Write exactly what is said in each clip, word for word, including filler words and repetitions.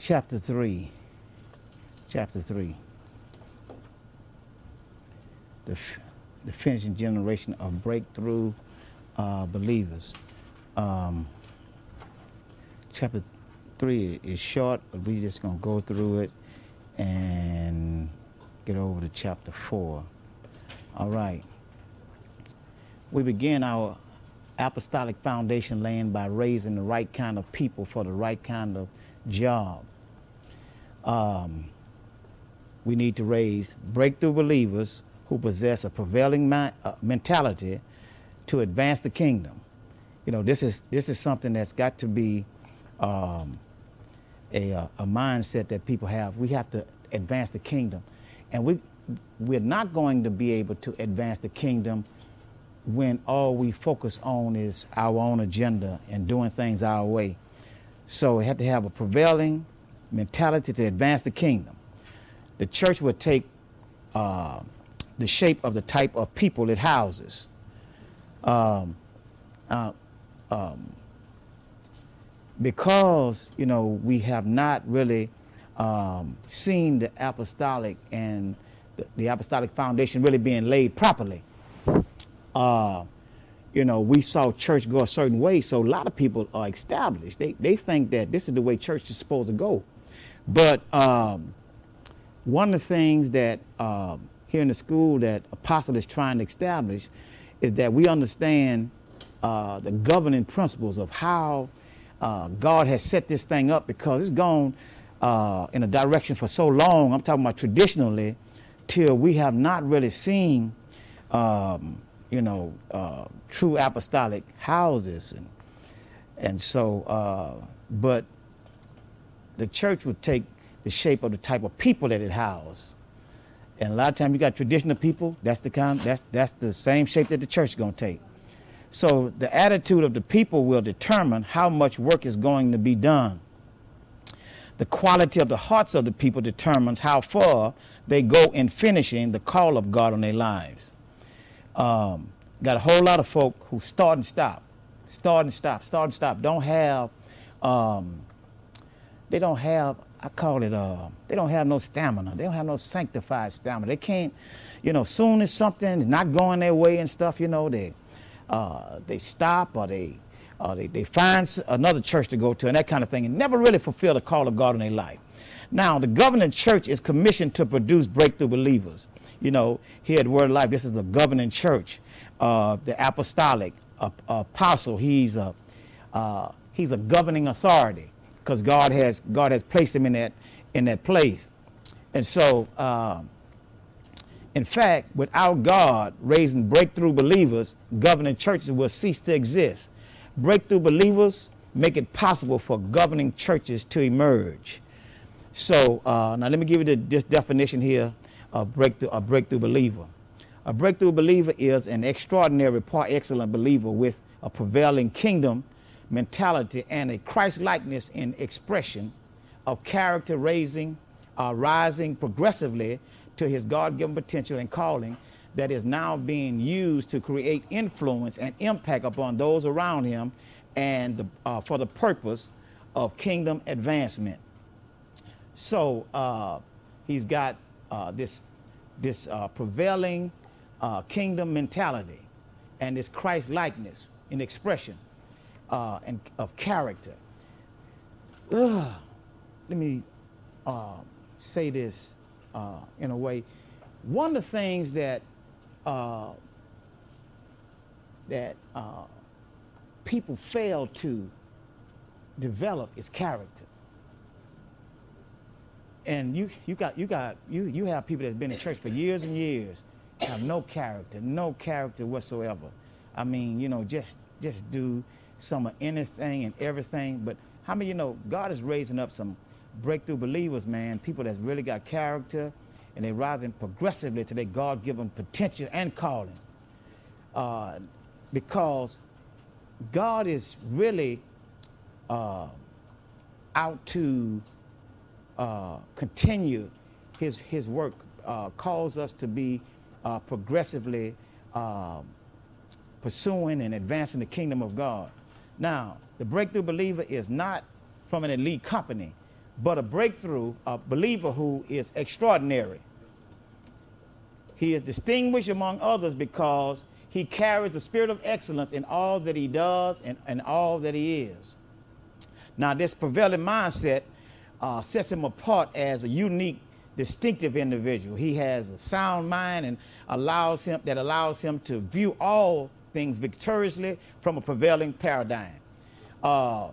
chapter three. Chapter three. The, the finishing generation of breakthrough uh, believers. Um, chapter three is short, but we're just going to go through it and get over to chapter four. All right. We begin our apostolic foundation laying by raising the right kind of people for the right kind of job. Um, we need to raise breakthrough believers who possess a prevailing mi- uh, mentality to advance the kingdom. You know, this is this is something that's got to be um, a, a mindset that people have. We have to advance the kingdom, and we we're not going to be able to advance the kingdom when all we focus on is our own agenda and doing things our way. So we have to have a prevailing mentality to advance the kingdom. The church will take uh, the shape of the type of people it houses. Um, uh, um, because, you know, we have not really um, seen the apostolic and the, the apostolic foundation really being laid properly. Uh, you know, we saw church go a certain way, so a lot of people are established. They they think that this is the way church is supposed to go. But um, one of the things that uh, here in the school that Apostle is trying to establish is that we understand uh, the governing principles of how uh, God has set this thing up, because it's gone uh, in a direction for so long. I'm talking about traditionally, till we have not really seen um, you know, uh, true apostolic houses. And, and so, uh, but the church would take the shape of the type of people that it houses. And a lot of times you got traditional people, that's the kind, that's, that's the same shape that the church is going to take. So the attitude of the people will determine how much work is going to be done. The quality of the hearts of the people determines how far they go in finishing the call of God on their lives. Um, got a whole lot of folk who start and stop, start and stop, start and stop. Don't have, um, they don't have, I call it, uh, they don't have no stamina. They don't have no sanctified stamina. They can't, you know, soon as something is not going their way and stuff, you know, they, uh, they stop or they, uh, they, they find another church to go to and that kind of thing, and never really fulfill the call of God in their life. Now, the governing church is commissioned to produce breakthrough believers. You know, here at Word of Life, this is the governing church, uh, the apostolic uh, apostle. He's a uh, he's a governing authority because God has God has placed him in that in that place. And so, uh, in fact, without God raising breakthrough believers, governing churches will cease to exist. Breakthrough believers make it possible for governing churches to emerge. So uh, now let me give you the, this definition here. A breakthrough, a breakthrough believer. A breakthrough believer is an extraordinary, par excellent believer with a prevailing kingdom mentality and a Christ-likeness in expression of character, raising, uh, rising progressively to his God-given potential and calling that is now being used to create influence and impact upon those around him and the, uh, for the purpose of kingdom advancement. So uh, he's got Uh, this this uh, prevailing uh, kingdom mentality and this Christ likeness in expression uh, and of character. Ugh. Let me uh, say this uh, in a way. One of the things that uh, that uh, people fail to develop is character. And you you got you got you you have people that's been in church for years and years, have no character, no character whatsoever. I mean, you know, just just do some of anything and everything. But how many, you know, God is raising up some breakthrough believers, man, people that's really got character, and they're rising progressively to their God-given potential and calling. Uh, because God is really uh, out to Uh, continue his his work, uh, calls us to be uh, progressively uh, pursuing and advancing the kingdom of God. Now, the breakthrough believer is not from an elite company, but a breakthrough, a believer who is extraordinary. He is distinguished among others because he carries the spirit of excellence in all that he does and, and all that he is. Now, this prevailing mindset uh, sets him apart as a unique, distinctive individual. He has a sound mind and allows him that allows him to view all things victoriously from a prevailing paradigm. Uh,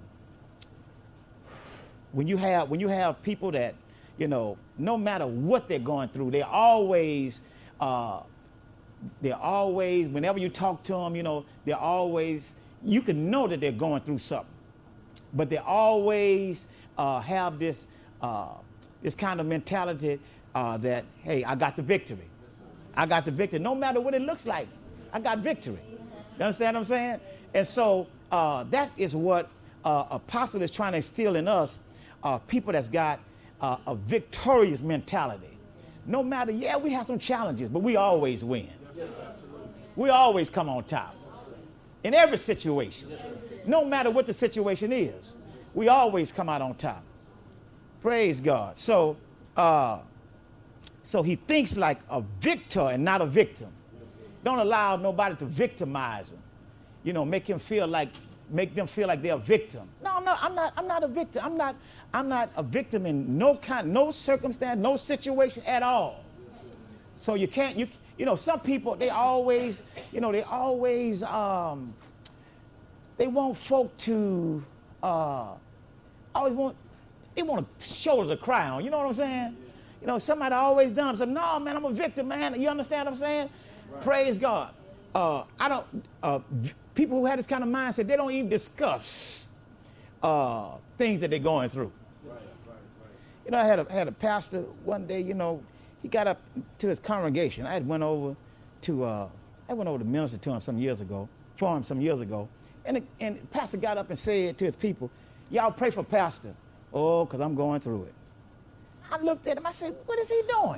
when you have when you have people that, you know, no matter what they're going through, they're always uh, they're always, whenever you talk to them, you know, they're always, you can know that they're going through something, but they always uh, have this uh, this kind of mentality uh, that, hey, I got the victory. I got the victory. No matter what it looks like, I got victory. You understand what I'm saying? And so uh, that is what uh, Apostle is trying to instill in us, uh, people that's got uh, a victorious mentality. No matter, yeah, we have some challenges, but we always win. We always come on top in every situation. No matter what the situation is, we always come out on top. Praise God. So, uh, so he thinks like a victor and not a victim. Don't allow nobody to victimize him. You know, make him feel like, make them feel like they're a victim. No, no, I'm not. I'm not a victim. I'm not. I'm not a victim in no kind, no circumstance, no situation at all. So you can't. You you know, some people, they always, you know, they always um, they want folk to uh, always want. They want to shoulder the crown. You know what I'm saying? You know, somebody always done it. Say, no, man, I'm a victim, man. You understand what I'm saying? Right. Praise God. Uh, I don't. Uh, people who have this kind of mindset, they don't even discuss uh, things that they're going through. Right, right, right. You know, I had a had a pastor one day. You know, he got up to his congregation. I had went over to uh, I went over to minister to him some years ago, for him some years ago, and the, and the pastor got up and said to his people, "Y'all pray for pastor." Oh, because I'm going through it. I looked at him, I said, what is he doing?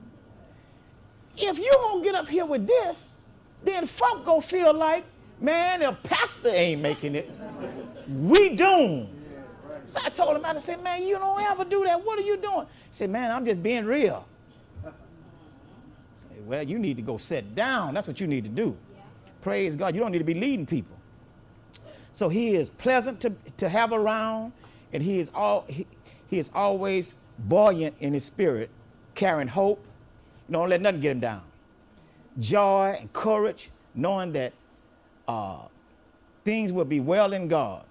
If you won't get up here with this, then folk gonna feel like, man, the pastor ain't making it. We doomed. So I told him, I said, man, you don't ever do that. What are you doing? He said, man, I'm just being real. I said, well, you need to go sit down. That's what you need to do. Praise God. You don't need to be leading people. So he is pleasant to, to have around. And he is all he, he is always buoyant in his spirit, carrying hope. You don't let nothing get him down. Joy and courage, knowing that uh, things will be well in God.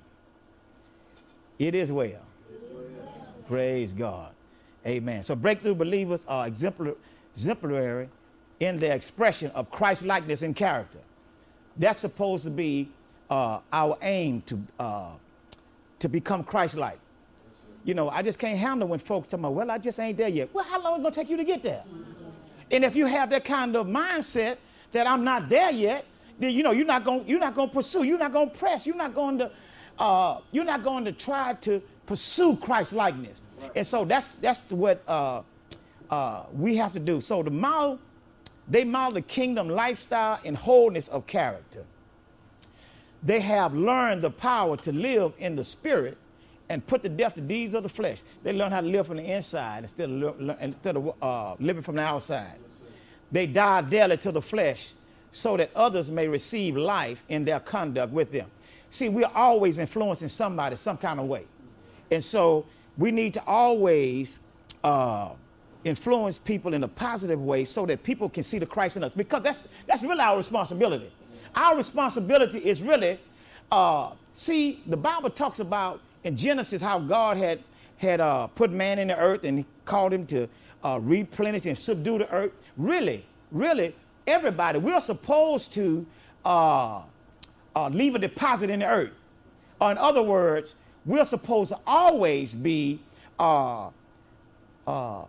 It is well. It is well. Praise God. Amen. So breakthrough believers are exemplary, exemplary in their expression of Christ-likeness and character. That's supposed to be uh, our aim to uh, to become Christ-like. Yes, you know, I just can't handle when folks tell me, well, I just ain't there yet. Well, how long is it going to take you to get there? And if you have that kind of mindset that I'm not there yet, then, you know, you're not going you're not going to pursue, you're not going to press, you're not going to uh, you're not going to try to pursue Christ-likeness. Right. And so that's that's what uh, uh, we have to do. So the model, they model the kingdom lifestyle and wholeness of character. They have learned the power to live in the spirit and put to death the deeds of the flesh. They learn how to live from the inside instead of, instead of uh, living from the outside. They die daily to the flesh so that others may receive life in their conduct with them. See, we're always influencing somebody some kind of way. And so we need to always uh, influence people in a positive way so that people can see the Christ in us, because that's, that's really our responsibility. Our responsibility is really, uh, see, the Bible talks about in Genesis how God had had uh, put man in the earth and he called him to uh, replenish and subdue the earth. Really, really, everybody, we're supposed to uh, uh, leave a deposit in the earth. Or in other words, we're supposed to always be uh, uh,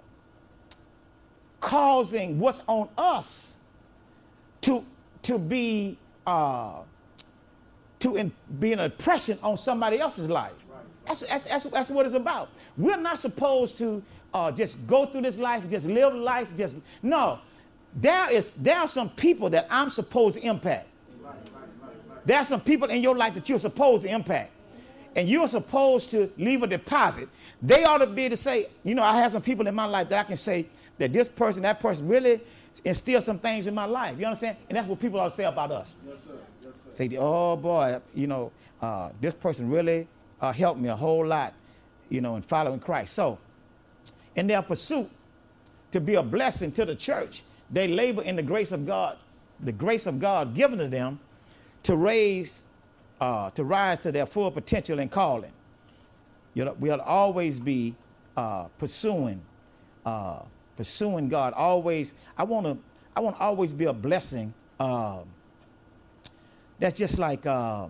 causing what's on us to, to be Uh, to in, be an oppression on somebody else's life. Right. That's, that's, that's, that's what it's about. We're not supposed to uh, just go through this life, just live life, just, no. There is, there are some people that I'm supposed to impact. Right, right, right, right. There are some people in your life that you're supposed to impact. and you're supposed to leave a deposit, they ought to be able to say, you know, I have some people in my life that I can say that this person, that person really instilled some things in my life. You understand? And that's what people ought to say about us. Yes, sir. Yes, sir. Say, oh boy, you know, uh, this person really uh, helped me a whole lot, you know, in following Christ. So, in their pursuit to be a blessing to the church, they labor in the grace of God, the grace of God given to them to raise, uh, to rise to their full potential and calling. You know, we ought to always be uh, pursuing, uh, pursuing God. Always, I want to, I want to always be a blessing. Uh, that's just like, uh,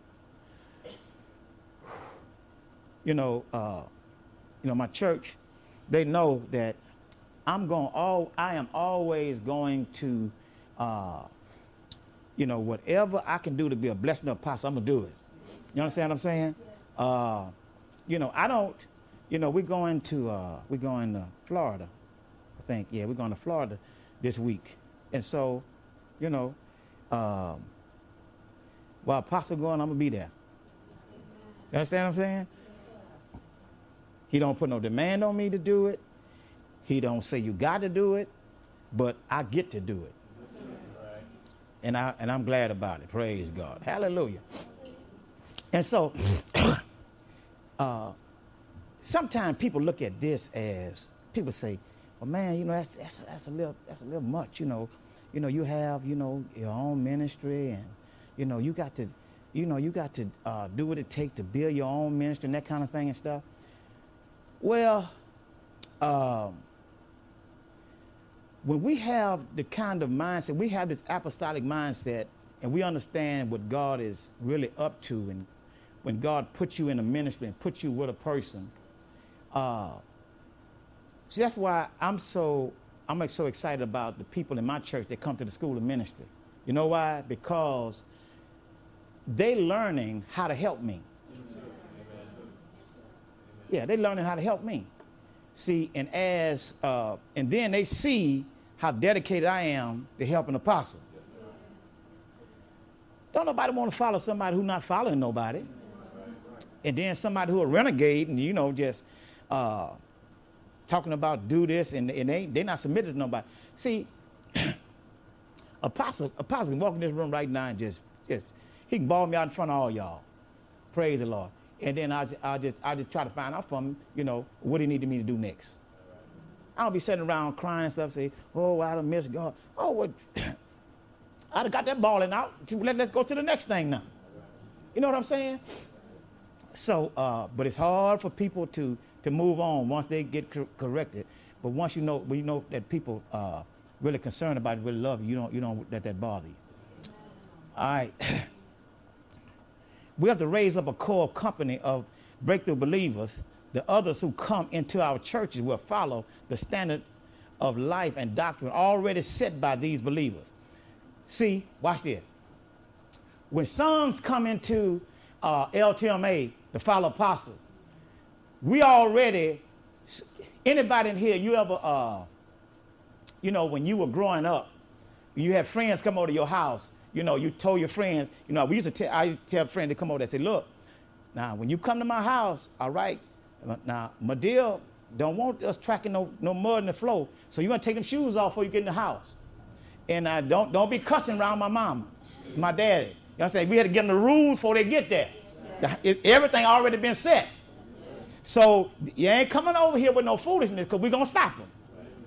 you know, uh, you know, my church. They know that I'm going. All I am always going to, uh, you know, whatever I can do to be a blessing to apostle, I'm gonna do it. You understand what I'm saying? Uh, you know, I don't. You know, we're going to uh, we're going to Florida. I think, yeah, we're going to Florida this week, and so, you know, um, while apostle going, I'm gonna be there. You understand what I'm saying? He don't put no demand on me to do it. He don't say you got to do it, but I get to do it. And I and I'm glad about it. Praise God. Hallelujah. And so uh, sometimes people look at this as people say, well, man, you know, that's that's that's a little that's a little much, you know. You know, you have, you know, your own ministry, and you know, you got to, you know, you got to uh, do what it takes to build your own ministry and that kind of thing and stuff. Well, um, when we have the kind of mindset, we have this apostolic mindset, and we understand what God is really up to, and when God puts you in a ministry and puts you with a person, uh, see, that's why I'm so I'm so excited about the people in my church that come to the school of ministry. You know why? Because they learning how to help me. Yeah, they learning how to help me. See, and as uh, and then they see how dedicated I am to help an apostle. Don't nobody want to follow somebody who's not following nobody. And then somebody who a renegade and, you know, just uh, talking about do this and, and they they're not submitted to nobody. See, apostle apostle can walk in this room right now and just, just he can ball me out in front of all y'all. Praise the Lord. And then I just, I just, I just try to find out from him, you know, what he needed me to do next. I don't be sitting around crying and stuff, say, oh, I done missed God. Oh, well, I done got that balling out. Let, let's go to the next thing now. You know what I'm saying? So, uh, but it's hard for people to, to move on once they get cor- corrected. But once you know, when you know that people uh, really concerned about it, really love you, you don't, you don't let that bother you. All right. We have to raise up a core company of breakthrough believers. The others who come into our churches will follow the standard of life and doctrine already set by these believers. See, watch this. When sons come into uh, L T M A to follow apostles, we already, anybody in here, you ever, uh, you know, when you were growing up, you had friends come over to your house. You know, you told your friends, you know, we used to tell, I used to tell a friend to come over and say, look, now, when you come to my house, all right, now, Madil don't want us tracking no, no mud in the floor, so you're going to take them shoes off before you get in the house. And uh, don't don't be cussing around my mama, my daddy. You know what I'm saying? We had to give them the rules before they get there. It, everything already been set. So you ain't coming over here with no foolishness because we're going to stop them.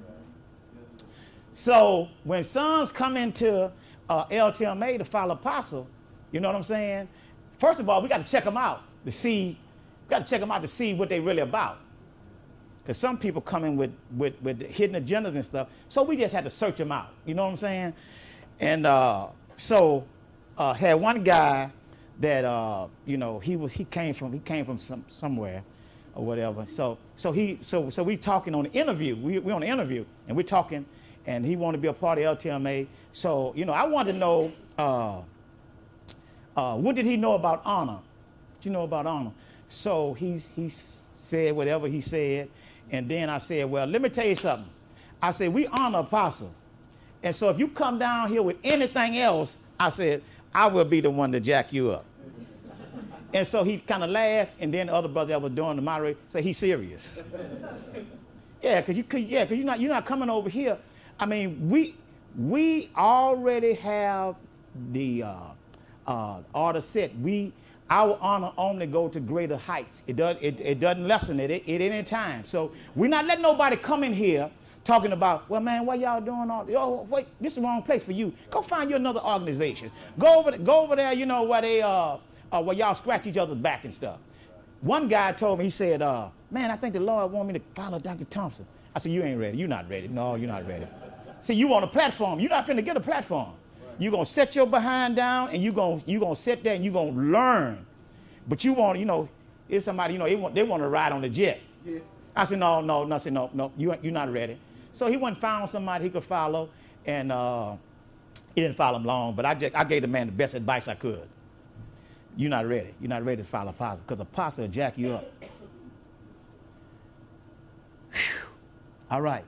So when sons come into Uh, L T M A to follow apostle, you know what I'm saying? First of all, we got to check them out to see, we got to check them out to see what they really about. Because some people come in with, with, with hidden agendas and stuff, so we just had to search them out, you know what I'm saying? And uh, so uh, had one guy that, uh, you know, he was, he came from, he came from some, somewhere or whatever. So, so he, so, so we talking on the interview, we, we on the interview and we're talking, and he wanted to be a part of L T M A. So, you know, I wanted to know, uh, uh, what did he know about honor? What you know about honor? So he, he said whatever he said. And then I said, well, let me tell you something. I said, we honor apostle. And so if you come down here with anything else, I said, I will be the one to jack you up. And so he kind of laughed, and then the other brother that was doing the moderator said, he's serious. Yeah, because you could, yeah, because you're not, you're not coming over here. I mean, we we already have the uh, uh, order set. We our honor only go to greater heights. It does it, it doesn't lessen it at any time. So we're not letting nobody come in here talking about, well, man, what y'all doing all? Oh, wait, this is the wrong place for you. Go find you another organization. Go over, go over there. You know where they uh, uh where y'all scratch each other's back and stuff. One guy told me, he said, uh, man, I think the Lord want me to follow Doctor Thompson. I said, you ain't ready. You're not ready. No, you're not ready. See, you on a platform. You're not finna get a platform. You're going to set your behind down, and you're going you gonna sit there, and you're going to learn. But you want, you know, if somebody, you know, they want, they want to ride on the jet. Yeah. I said, no, no, no, I said, no, no, you, you're not ready. So he went and found somebody he could follow, and uh, he didn't follow him long, but I, just, I gave the man the best advice I could. You're not ready. You're not ready to follow apostle, because apostle will jack you up. All right.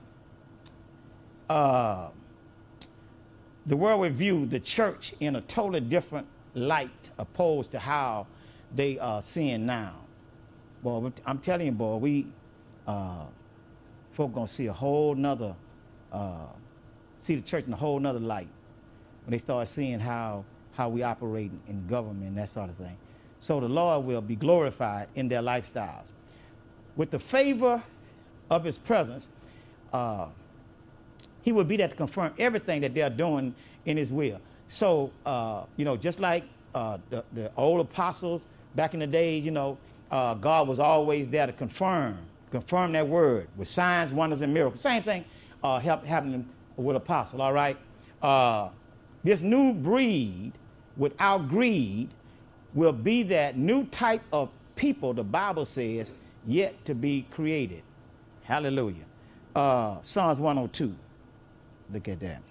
Uh, the world will view the church in a totally different light opposed to how they are seeing now. Boy, I'm telling you, boy, we uh, folk gonna see a whole nother, uh, see the church in a whole nother light when they start seeing how how we operate in government and that sort of thing. So the Lord will be glorified in their lifestyles. With the favor of his presence, uh, he will be there to confirm everything that they're doing in his will. So, uh, you know, just like uh, the, the old apostles back in the days, you know, uh, God was always there to confirm, confirm that word with signs, wonders, and miracles. Same thing uh, help, happening with apostle, all right? Uh, this new breed without greed will be that new type of people, the Bible says, yet to be created. Hallelujah. Uh, Psalms one oh two. Look at that.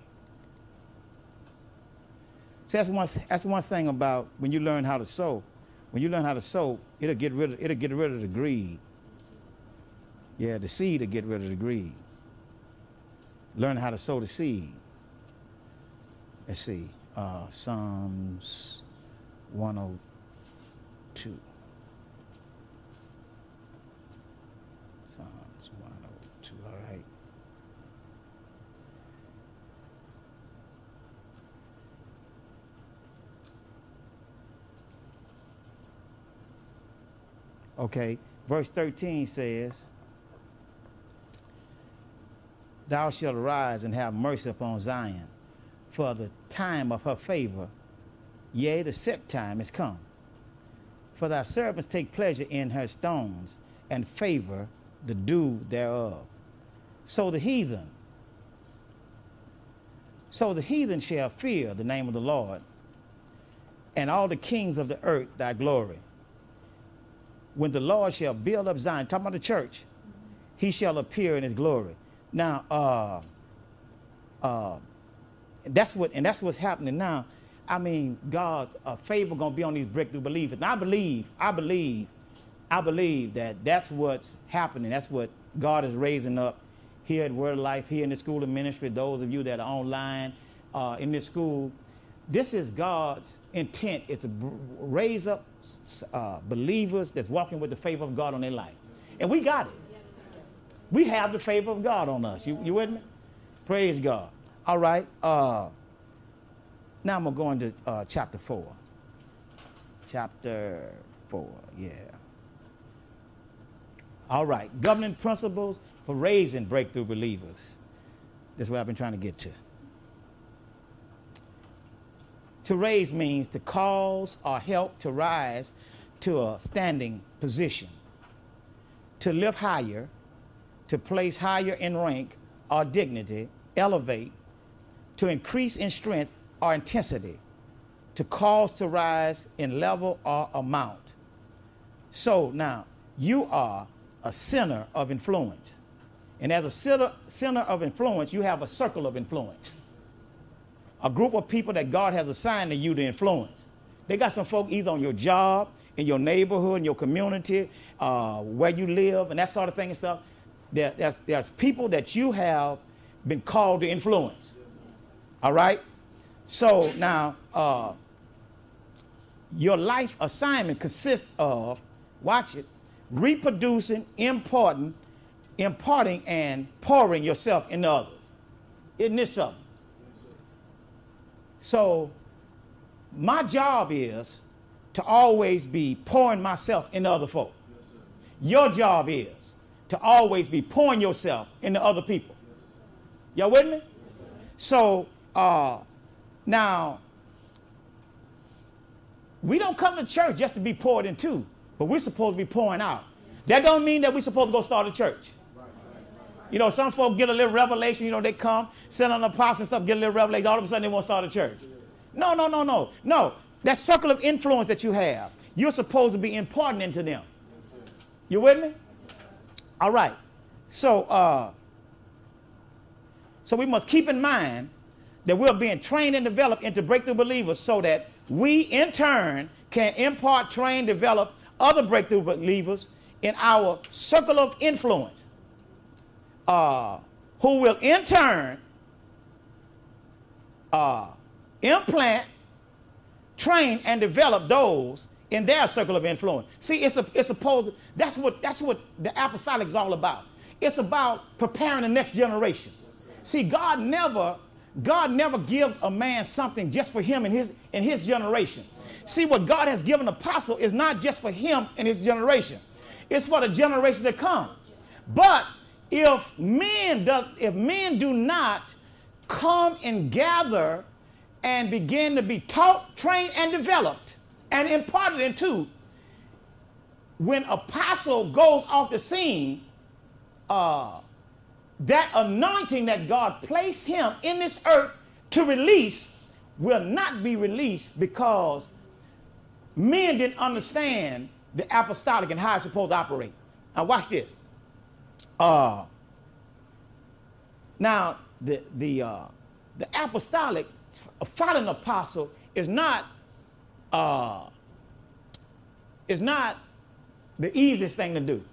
So that's one, th- that's one thing about when you learn how to sow. When you learn how to sow, it'll get rid of, it'll get rid of the greed. Yeah, the seed will get rid of the greed. Learn how to sow the seed. Let's see. Uh, Psalms one oh two. Psalms one oh two, all right. Okay, verse thirteen says, thou shalt arise and have mercy upon Zion, for the time of her favor, yea, the set time is come. For thy servants take pleasure in her stones, and favor the dew thereof. So the heathen, so the heathen shall fear the name of the Lord, and all the kings of the earth thy glory. When the Lord shall build up Zion, talking about the church, he shall appear in his glory. Now, uh, uh, that's what, and that's what's happening now. I mean, God's uh, favor gonna be on these breakthrough believers. And I believe, I believe, I believe that that's what's happening. That's what God is raising up here at Word of Life, here in the School of Ministry. Those of you that are online uh, in this school, this is God's intent: is to b- raise up uh, believers that's walking with the favor of God on their life, and we got it. We have the favor of God on us. You, you with me? Praise God. All right. Uh, now I'm going to go into uh, chapter four. Chapter four, yeah. All right. Governing principles for raising breakthrough believers. That's what I've been trying to get to. To raise means to cause or help to rise to a standing position. To lift higher, to place higher in rank or dignity, elevate, to increase in strength or intensity, to cause to rise in level or amount. So now, you are a center of influence. And as a center, center of influence, you have a circle of influence. A group of people that God has assigned to you to influence. They got some folk either on your job, in your neighborhood, in your community, uh, where you live, and that sort of thing and stuff. There, there's, there's people that you have been called to influence. All right? So now, uh, your life assignment consists of, watch it, reproducing, imparting, imparting, and pouring yourself into others. Isn't this something? So my job is to always be pouring myself into other folk. Your job is to always be pouring yourself into other people. Y'all with me? So uh, now, we don't come to church just to be poured into, but we're supposed to be pouring out. That don't mean that we're supposed to go start a church. You know, some folks get a little revelation, you know, they come, sit on the apostle and stuff, get a little revelation, all of a sudden they want to start a church. No, no, no, no. No, that circle of influence that you have, you're supposed to be imparting into them. You with me? All right. So, uh, so we must keep in mind that we're being trained and developed into breakthrough believers so that we, in turn, can impart, train, develop other breakthrough believers in our circle of influence, uh, who will, in turn, uh, implant, train, and develop those in their circle of influence. See, it's a, it's supposed, that's what, that's what the apostolic is all about. It's about preparing the next generation. See, God never, God never gives a man something just for him and his, and his generation. See, what God has given an apostle is not just for him and his generation. It's for the generation to come. But if men, does, if men do not come and gather and begin to be taught, trained, and developed and imparted into, when apostle goes off the scene, uh, that anointing that God placed him in this earth to release will not be released because men didn't understand the apostolic and how it's supposed to operate. Now watch this. Uh, now the the uh, the apostolic, following apostle is not uh, is not the easiest thing to do.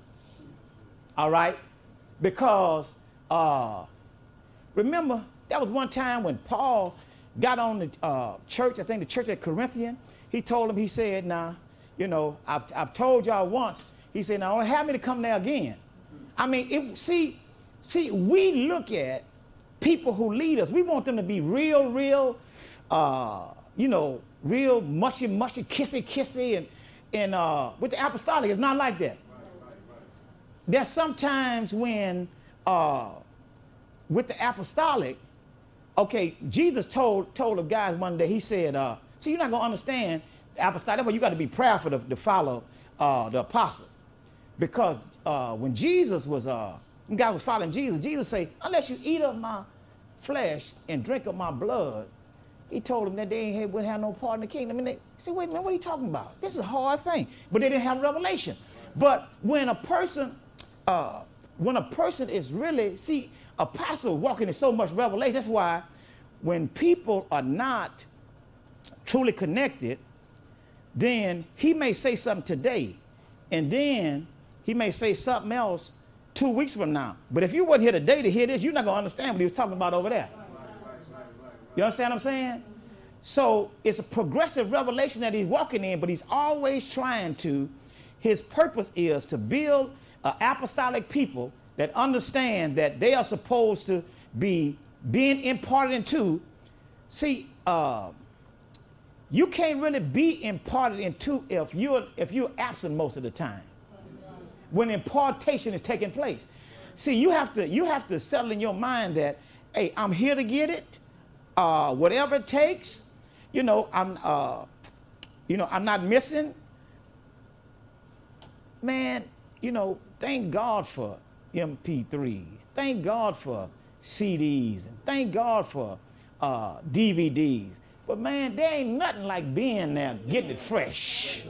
All right, because uh, remember that was one time when Paul got on the uh, church. I think the church at Corinthian. He told them. He said, "Now, you know, I've I've told y'all once." He said, "Now, don't have me to come there again." I mean, it, see, see, we look at people who lead us. We want them to be real, real, uh, you know, real mushy, mushy, kissy, kissy, and and uh, with the apostolic, it's not like that. Right, right, right. There's sometimes when uh, with the apostolic, okay, Jesus told told the guys one day. He said, uh, "See, you're not gonna understand the apostolic. That's why you got to be prayerful to, to follow uh, the apostle." Because uh, when Jesus was, uh, when God was following Jesus, Jesus said, "Unless you eat of my flesh and drink of my blood," he told them that they ain't, wouldn't have no part in the kingdom. And they said, "Wait a minute, what are you talking about? This is a hard thing." But they didn't have revelation. But when a person, uh, when a person is really, see, apostle walking in so much revelation, that's why when people are not truly connected, then he may say something today, and then he may say something else two weeks from now. But if you weren't here today to hear this, you're not going to understand what he was talking about over there. You understand what I'm saying? So it's a progressive revelation that he's walking in, but he's always trying to, his purpose is to build an apostolic people that understand that they are supposed to be being imparted into. See, uh, you can't really be imparted into if you're, if you're absent most of the time, when impartation is taking place. See, you have to you have to settle in your mind that, hey, I'm here to get it, uh, whatever it takes. You know, I'm uh, you know, I'm not missing. Man, you know, thank God for M P threes. Thank God for C Ds, and thank God for uh, D V Ds. But man, there ain't nothing like being there, getting it fresh.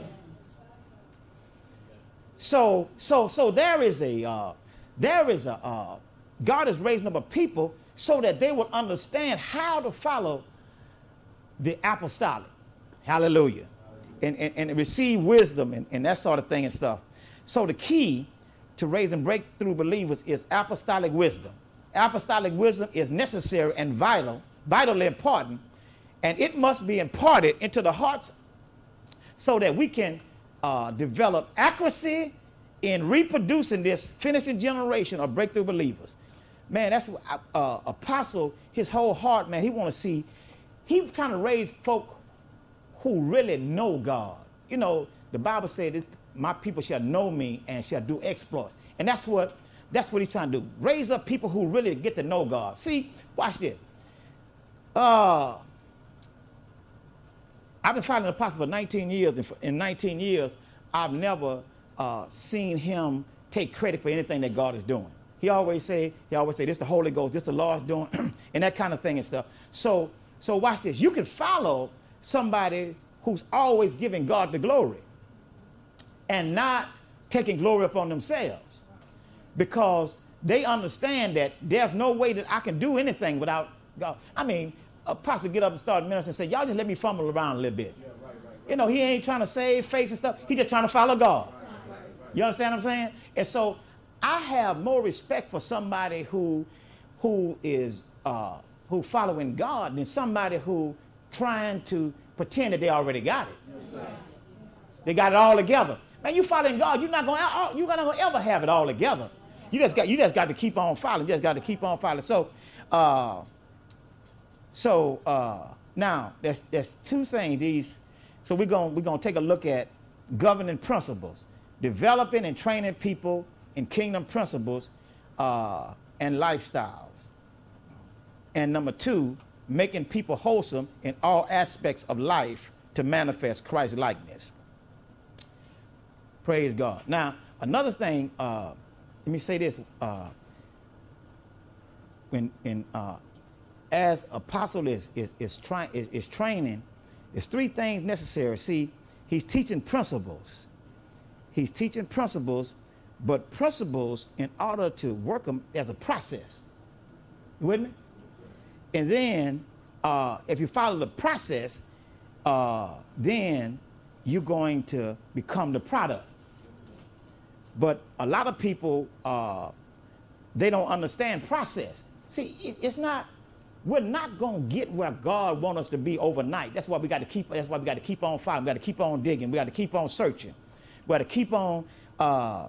So, so, so there is a, uh, there is a, uh, God is raising up a people so that they will understand how to follow the apostolic. Hallelujah. And, and, and receive wisdom and, and that sort of thing and stuff. So the key to raising breakthrough believers is apostolic wisdom. Apostolic wisdom is necessary and vital, vitally important, and it must be imparted into the hearts so that we can uh, develop accuracy in reproducing this finishing generation of breakthrough believers. Man, that's what uh, Apostle, his whole heart, man, he want to see, he's trying to raise folk who really know God. You know, the Bible said, my people shall know me and shall do exploits. And that's what, that's what he's trying to do. Raise up people who really get to know God. See, watch this. Uh, I've been following the apostle for nineteen years, and in nineteen years, I've never uh, seen him take credit for anything that God is doing. He always say, he always say, this the Holy Ghost, this the Lord's doing, and that kind of thing and stuff. So, so watch this. You can follow somebody who's always giving God the glory and not taking glory upon themselves, because they understand that there's no way that I can do anything without God. I mean, apostle get up and start ministering and say, y'all just let me fumble around a little bit. Yeah, right, right, right. You know, he ain't trying to save face and stuff. He just trying to follow God. Right, right, right. You understand what I'm saying? And so I have more respect for somebody who who is uh, who following God than somebody who trying to pretend that they already got it. Yes, they got it all together. Man, you following God, you're not gonna you're not gonna ever have it all together. You just got you just got to keep on following. You just got to keep on following. So, uh, so uh, now there's there's two things. These, so we're gonna we're gonna take a look at governing principles, developing and training people in kingdom principles uh, and lifestyles. And number two, making people wholesome in all aspects of life to manifest Christ likeness. Praise God. Now, another thing, uh, let me say this. Uh, when, in, uh, as apostle is, is, is, try, is, is training, there's three things necessary. See, he's teaching principles. He's teaching principles, but principles in order to work them as a process. You with me? And then uh, if you follow the process, uh, then you're going to become the product. But a lot of people, uh, they don't understand process. See, it, it's not, we're not going to get where God wants us to be overnight. That's why we got to keep, that's why we got to keep on fighting. We got to keep on digging. We got to keep on searching. We got to keep on, uh,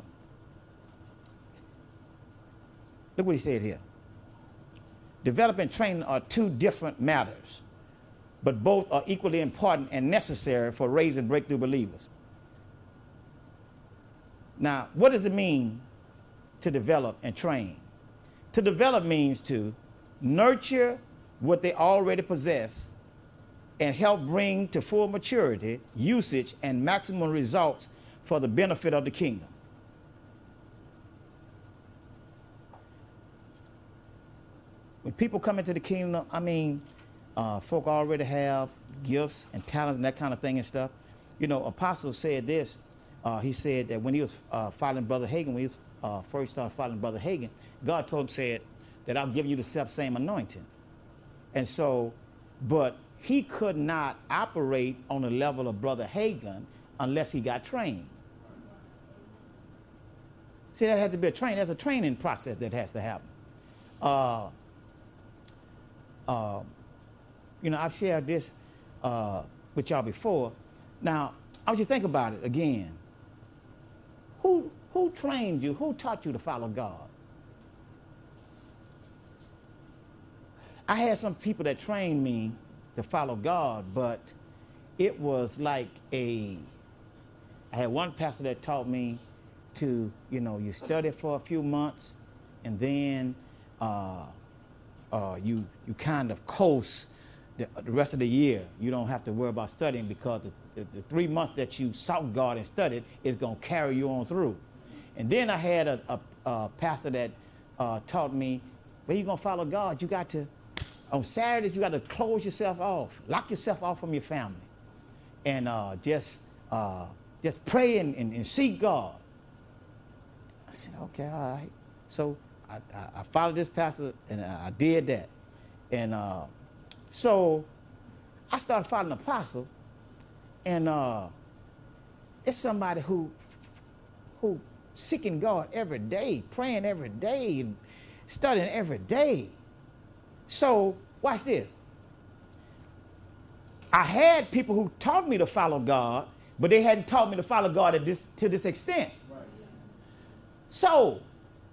look what he said here. Development and training are two different matters, but both are equally important and necessary for raising breakthrough believers. Now, what does it mean to develop and train? To develop means to nurture what they already possess and help bring to full maturity, usage, and maximum results for the benefit of the kingdom. When people come into the kingdom, I mean, uh, folk already have gifts and talents and that kind of thing and stuff. You know, Apostle said this. Uh, he said that when he was uh, following Brother Hagin, when he was, uh, first started following Brother Hagin, God told him, said that I'll give you the self-same anointing. And so, but he could not operate on the level of Brother Hagin unless he got trained. See, that has to be a train. There's a training process that has to happen. Uh, Uh, you know, I've shared this uh, with y'all before. Now, I want you to think about it again. Who, who trained you? Who taught you to follow God? I had some people that trained me to follow God, but it was like a, I had one pastor that taught me to, you know, you study for a few months and then uh, Uh, you you kind of coast the, the rest of the year. You don't have to worry about studying because the, the, the three months that you sought God and studied is going to carry you on through. And then I had a, a, a pastor that uh, taught me, when you're going to follow God, you got to, on Saturdays, you got to close yourself off, lock yourself off from your family, and uh, just uh, just pray and, and, and seek God. I said, okay, all right. So I, I, I followed this pastor, and I, I did that. And uh, so I started following the apostle, and uh, it's somebody who who seeking God every day, praying every day, and studying every day. So watch this. I had people who taught me to follow God, but they hadn't taught me to follow God at this, to this extent. So,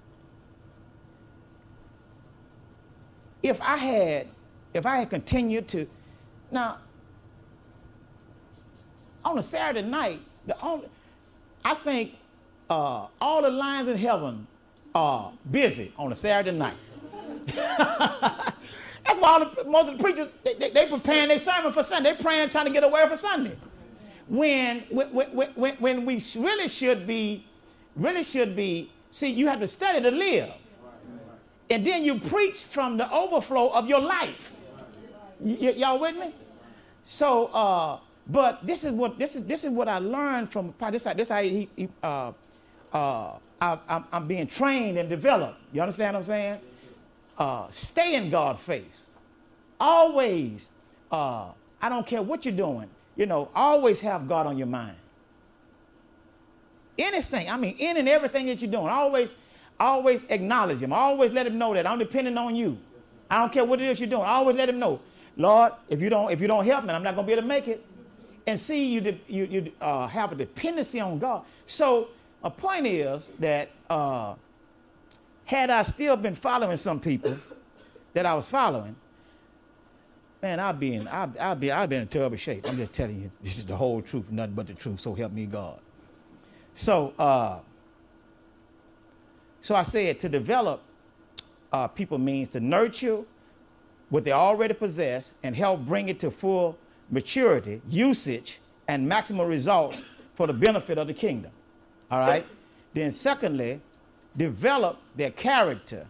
if I had, if I had continued to, now, on a Saturday night, the only, I think uh, all the lines in heaven are busy on a Saturday night. That's why all the, most of the preachers, they, they, they preparing their sermon for Sunday. They're praying, trying to get a word for Sunday. When, when, when, when, when we really should be, really should be, see, you have to study to live. And then you preach from the overflow of your life. Y- y- y'all with me? So, uh, but this is what this is this is what I learned from this. This how he, he uh, uh, I, I'm, I'm being trained and developed. You understand what I'm saying? Uh, stay in God's face. Always. Uh, I don't care what you're doing. You know, always have God on your mind. Anything. I mean, in and everything that you're doing. Always, always acknowledge Him. Always let Him know that I'm depending on you. I don't care what it is you're doing. Always let Him know, Lord, if you don't if you don't help me, I'm not going to be able to make it. And see, you de- you, you uh, have a dependency on God. So a point is that uh, had I still been following some people that I was following, man, I'd be in I'd, I'd be I'd be in terrible shape. I'm just telling you, this is the whole truth, nothing but the truth. So help me God. So uh, so I said to develop uh, people means to nurture what they already possess and help bring it to full maturity, usage, and maximum results for the benefit of the kingdom. All right? Then secondly, develop their character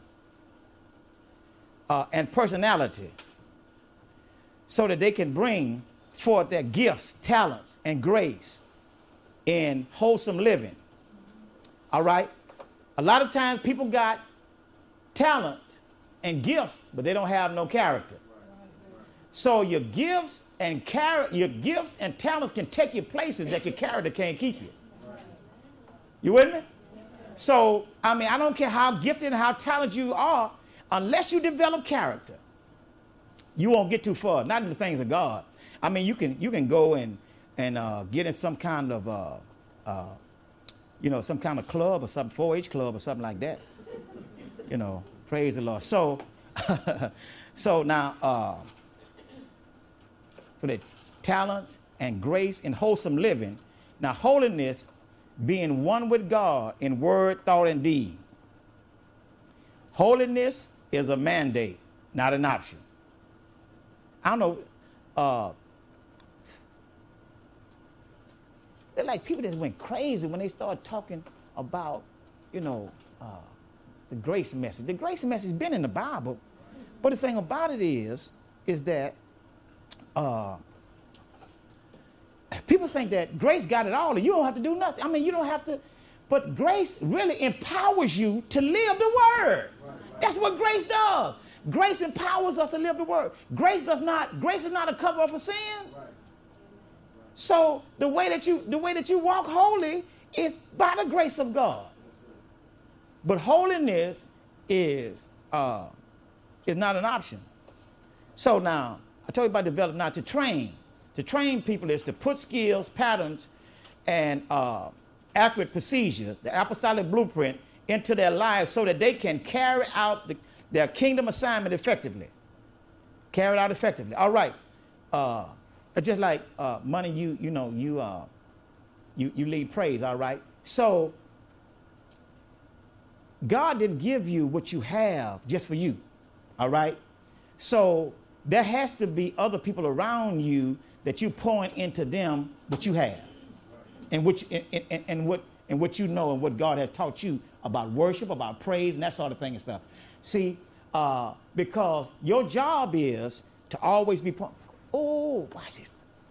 uh, and personality so that they can bring forth their gifts, talents, and grace in wholesome living. All right? A lot of times people got talent and gifts, but they don't have no character. So your gifts and char- your gifts and talents can take you places that your character can't keep you. You with me? So, I mean, I don't care how gifted and how talented you are, unless you develop character, you won't get too far, not in the things of God. I mean, you can you can go and, and uh, get in some kind of, uh, uh, you know, some kind of club or something, four H club or something like that. You know, praise the Lord. So, so now, uh, so that talents and grace and wholesome living. Now, holiness, being one with God in word, thought, and deed. Holiness is a mandate, not an option. I don't know. Uh, they're like people that went crazy when they started talking about, you know, uh, the grace message. The grace message has been in the Bible, but the thing about it is, is that uh, people think that grace got it all and you don't have to do nothing. I mean, you don't have to, but grace really empowers you to live the word. That's what grace does. Grace empowers us to live the word. Grace does not, grace is not a cover up for sin. So the way that you, the way that you walk holy is by the grace of God. But holiness is, uh, is not an option. So now, I told you about develop, not to train. To train people is to put skills, patterns, and uh, accurate procedures, the apostolic blueprint, into their lives so that they can carry out the, their kingdom assignment effectively. Carry it out effectively. All right. Uh, just like uh, money, you you know you uh, you you lead praise. All right. So God didn't give you what you have just for you. All right. So there has to be other people around you that you pouring into them what you have, and which and, and, and what and what you know and what God has taught you about worship, about praise, and that sort of thing and stuff. See, uh, because your job is to always be. Po- oh, watch it.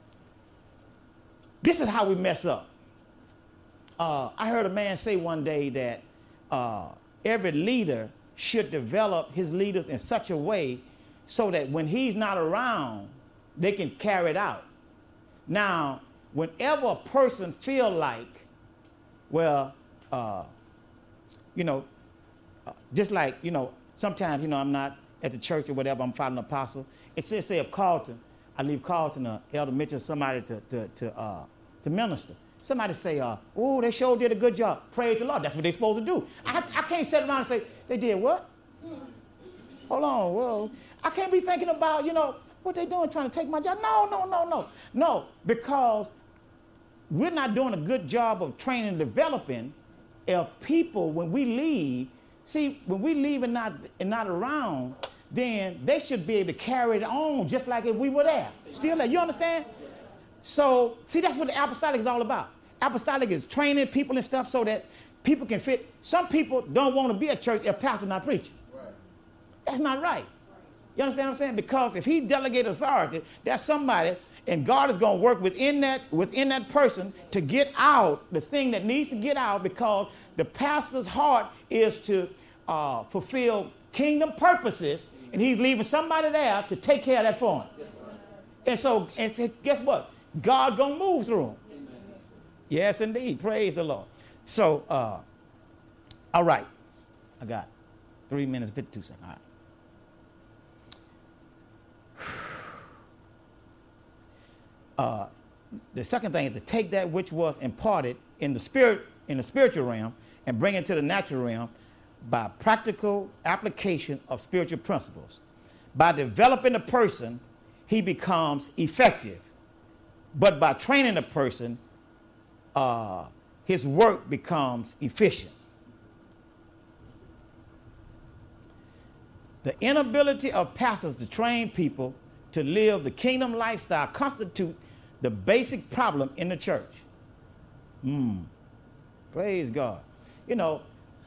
This is how we mess up. Uh, I heard a man say one day that uh, every leader should develop his leaders in such a way so that when he's not around, they can carry it out. Now, whenever a person feel like, well, uh, you know, uh, just like, you know, sometimes, you know, I'm not at the church or whatever, I'm following an apostle. It says, say, of Carlton, I leave Carlton, uh, Elder Mitchell, somebody to, to, to, uh, to minister. Somebody say, uh, oh, they sure did a good job. Praise the Lord. That's what they're supposed to do. I, I can't sit around and say, they did what? Hold on, whoa. I can't be thinking about, you know, what they doing, trying to take my job. No, no, no, no. No, because we're not doing a good job of training and developing if people, when we leave, see, when we leave and not, and not around, then they should be able to carry it on just like if we were there. Still there, you understand? So, see, that's what the apostolic is all about. Apostolic is training people and stuff so that people can fit. Some people don't want to be at church if pastor's not preaching. Right. That's not right. You understand what I'm saying? Because if he delegates authority, that's somebody, and God is going to work within that, within that person to get out the thing that needs to get out, because the pastor's heart is to uh, fulfill kingdom purposes, and he's leaving somebody there to take care of that for him. Yes, and so, and so, guess what? God gonna move through him. Amen. Yes, indeed. Praise the Lord. So, uh, all right. I got three minutes, fifty-two seconds. All right. Uh, the second thing is to take that which was imparted in the spirit, in the spiritual realm, and bring it to the natural realm by practical application of spiritual principles. By developing a person, he becomes effective. But by training a person, uh, his work becomes efficient. The inability of pastors to train people to live the kingdom lifestyle constitute the basic problem in the church. Mm. Praise God. You know,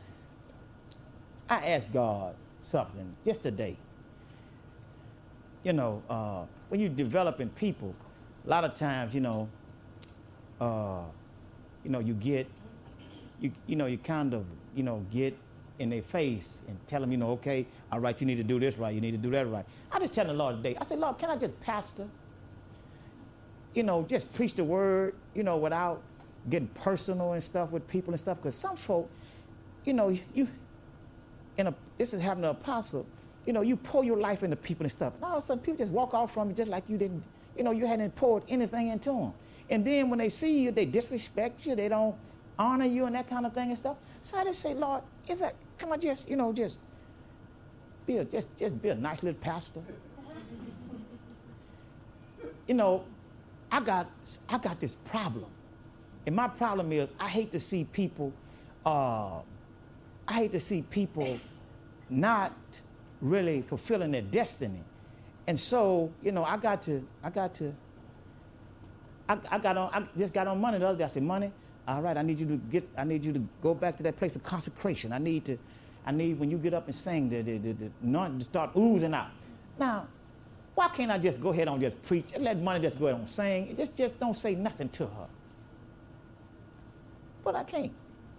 I asked God something just today. You know, uh, when you're developing people, a lot of times, you know, uh, you know, you get, you, you know, you kind of, you know, get in their face and tell them, you know, okay, all right, you need to do this right, you need to do that right. I just tell the Lord today, I said, Lord, can I just pastor? You know, just preach the word, you know, without getting personal and stuff with people and stuff. Because some folk, you know, you, in a, this is having an apostle, you know, you pour your life into people and stuff. And all of a sudden, people just walk off from you just like you didn't, you know, you hadn't poured anything into them. And then when they see you, they disrespect you, they don't honor you and that kind of thing and stuff. So I just say, Lord, is that, can I just, you know, just be a, just, just be a nice little pastor? You know, I got, I got this problem. And my problem is I hate to see people, uh, I hate to see people not really fulfilling their destiny. And so, you know, I got to, I got to, I, I got on, I just got on money the other day. I said, money, all right, I need you to get, I need you to go back to that place of consecration. I need to, I need when you get up and sing, the, the, the, the anointing to start oozing out. Now, why can't I just go ahead and just preach and let money just go ahead and sing? Just, just don't say nothing to her. But I can't.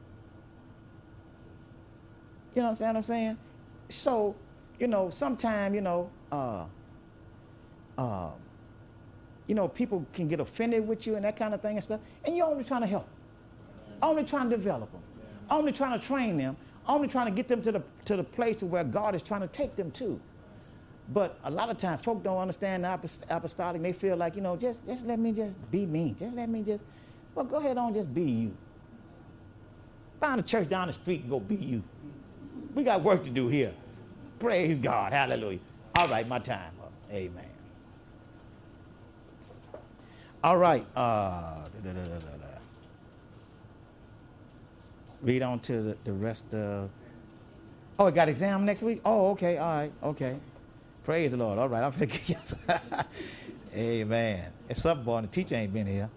You know what I'm saying? So, you know, sometimes, you know, uh, uh, you know, people can get offended with you and that kind of thing and stuff, and you're only trying to help, only trying to develop them, only trying to train them, only trying to get them to the to the place where God is trying to take them to. But a lot of times, folk don't understand the apostolic. They feel like, you know, just just let me just be me, just let me just, well, go ahead on, just be you. Find a church down the street and go be you. We got work to do here. Praise God. Hallelujah. All right, my time up. Amen. All right. Uh, da, da, da, da, da. Read on to the, the rest of. Oh, we got exam next week? Oh, okay. All right. Okay. Praise the Lord. All right. I'm going to get you. Amen. It's up, boy. The teacher ain't been here.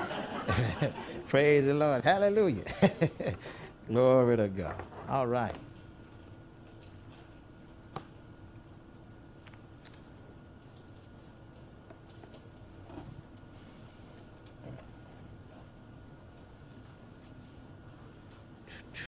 Praise the Lord. Hallelujah. Glory to God. All right.